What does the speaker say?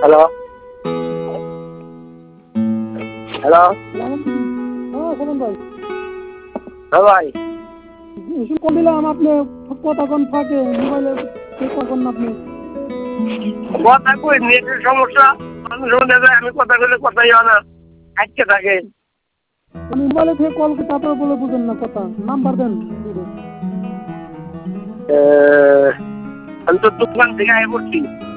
Hello hello হ্যাঁ শোনেন ভাই, হ্যাঁ ভাই, এসব কম দিলাম আপনি কথা কোন ফাঁকে মোবাইলে কখন আপনি কথা কই নেটের সমস্যা। মানুষ আমি কথা কইলে কথাই হয় না, আটকে থাকে। আমি মোবাইলে থেকে কল করে তারপরে বলে বুঝেন না কথা, নাম্বার দেন। আমি তো দোকান থেকে আয় পড়ছি।